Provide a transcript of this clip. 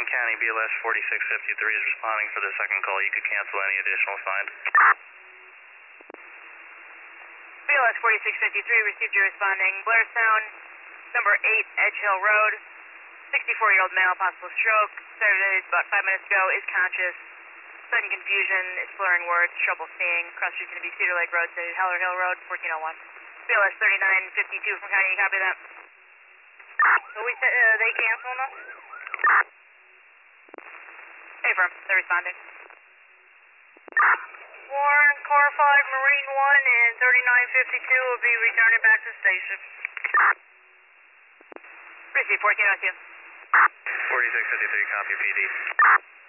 County, BLS 4653 is responding for the second call. You could cancel any additional assigned. BLS 4653 received your responding. Blairstown, number 8, Edge Hill Road. 64-year-old male, possible stroke. Started about 5 minutes ago, is conscious. Sudden confusion, is slurring words, trouble seeing. Cross street's going to be Cedar Lake Road to Heller Hill Road, 1401. BLS 3952 from County, you copy that? So we said they canceled us? Affirm, they're responding. Warren, Car 5, Marine 1, and 3952 will be returning back to the station. Receive 1402. 4653, copy PD.